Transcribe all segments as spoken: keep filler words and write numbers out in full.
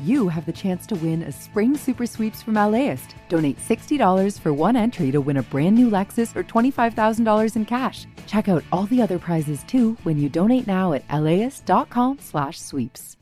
you have the chance to win a Spring Super Sweeps from LAist. Donate sixty dollars for one entry to win a brand new Lexus or twenty-five thousand dollars in cash. Check out all the other prizes too when you donate now at laist.com slash sweeps.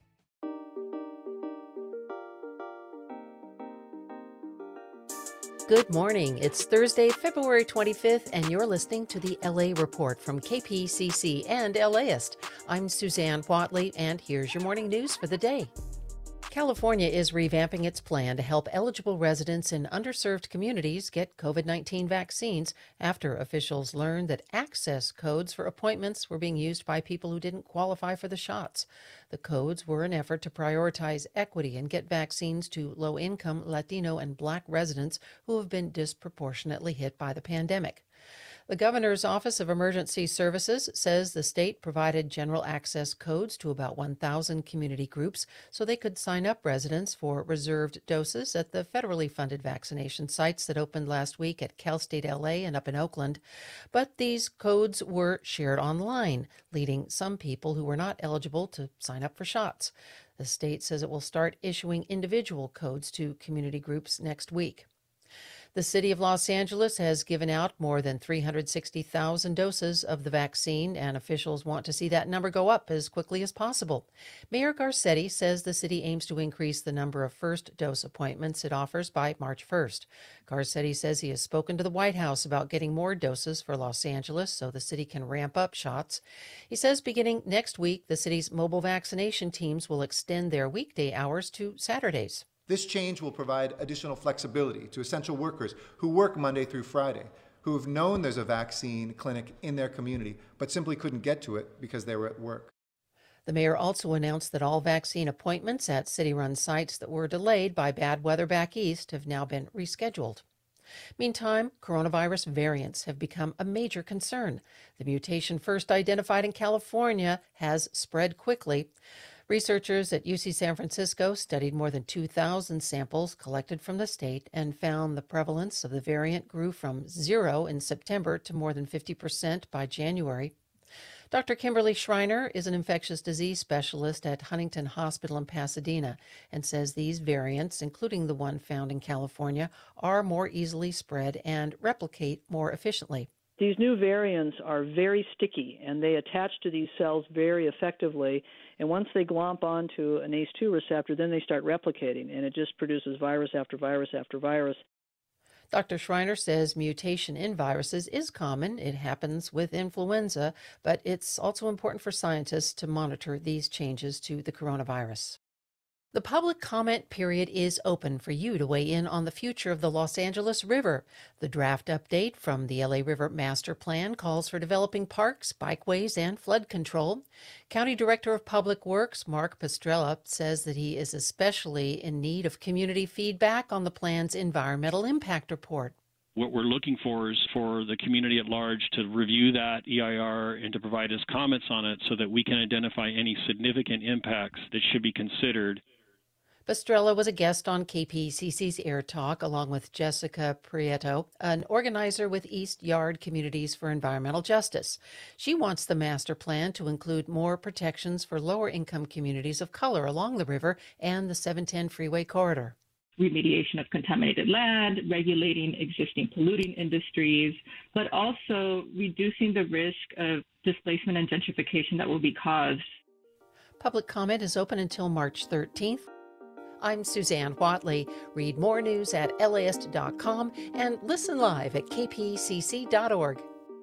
Good morning. It's Thursday, February twenty-fifth, and you're listening to the L A Report from K P C C and LAist. I'm Suzanne Whatley, and here's your morning news for the day. California is revamping its plan to help eligible residents in underserved communities get COVID nineteen vaccines after officials learned that access codes for appointments were being used by people who didn't qualify for the shots. The codes were an effort to prioritize equity and get vaccines to low-income Latino and Black residents who have been disproportionately hit by the pandemic. The governor's Office of Emergency Services says the state provided general access codes to about one thousand community groups so they could sign up residents for reserved doses at the federally funded vaccination sites that opened last week at Cal State L A and up in Oakland. But these codes were shared online, leading some people who were not eligible to sign up for shots. The state says it will start issuing individual codes to community groups next week. The city of Los Angeles has given out more than three hundred sixty thousand doses of the vaccine, and officials want to see that number go up as quickly as possible. Mayor Garcetti says the city aims to increase the number of first dose appointments it offers by March first. Garcetti says he has spoken to the White House about getting more doses for Los Angeles so the city can ramp up shots. He says beginning next week, the city's mobile vaccination teams will extend their weekday hours to Saturdays. This change will provide additional flexibility to essential workers who work Monday through Friday, who have known there's a vaccine clinic in their community, but simply couldn't get to it because they were at work. The mayor also announced that all vaccine appointments at city-run sites that were delayed by bad weather back east have now been rescheduled. Meantime, coronavirus variants have become a major concern. The mutation first identified in California has spread quickly. Researchers at U C San Francisco studied more than two thousand samples collected from the state and found the prevalence of the variant grew from zero in September to more than fifty percent by January. Doctor Kimberly Schreiner is an infectious disease specialist at Huntington Hospital in Pasadena and says these variants, including the one found in California, are more easily spread and replicate more efficiently. These new variants are very sticky, and they attach to these cells very effectively. And once they glomp onto an A C E two receptor, then they start replicating, and it just produces virus after virus after virus. Doctor Schreiner says mutation in viruses is common. It happens with influenza, but it's also important for scientists to monitor these changes to the coronavirus. The public comment period is open for you to weigh in on the future of the Los Angeles River. The draft update from the L A River Master Plan calls for developing parks, bikeways, and flood control. County Director of Public Works, Mark Pastrella, says that he is especially in need of community feedback on the plan's environmental impact report. What we're looking for is for the community at large to review that E I R and to provide us comments on it so that we can identify any significant impacts that should be considered. Pastrella was a guest on K P C C's Air Talk along with Jessica Prieto, an organizer with East Yard Communities for Environmental Justice. She wants the master plan to include more protections for lower-income communities of color along the river and the seven ten freeway corridor. Remediation of contaminated land, regulating existing polluting industries, but also reducing the risk of displacement and gentrification that will be caused. Public comment is open until March thirteenth. I'm Suzanne Whatley. Read more news at laist dot com and listen live at k p c c dot org.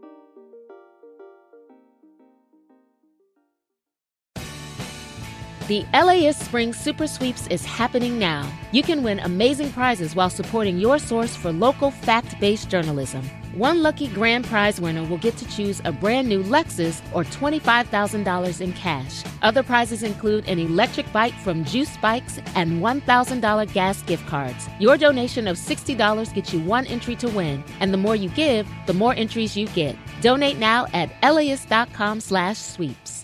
The LAist Spring Super Sweeps is happening now. You can win amazing prizes while supporting your source for local fact-based journalism. One lucky grand prize winner will get to choose a brand new Lexus or twenty-five thousand dollars in cash. Other prizes include an electric bike from Juice Bikes and one thousand dollars gas gift cards. Your donation of sixty dollars gets you one entry to win, and the more you give, the more entries you get. Donate now at laist dot com slash sweeps.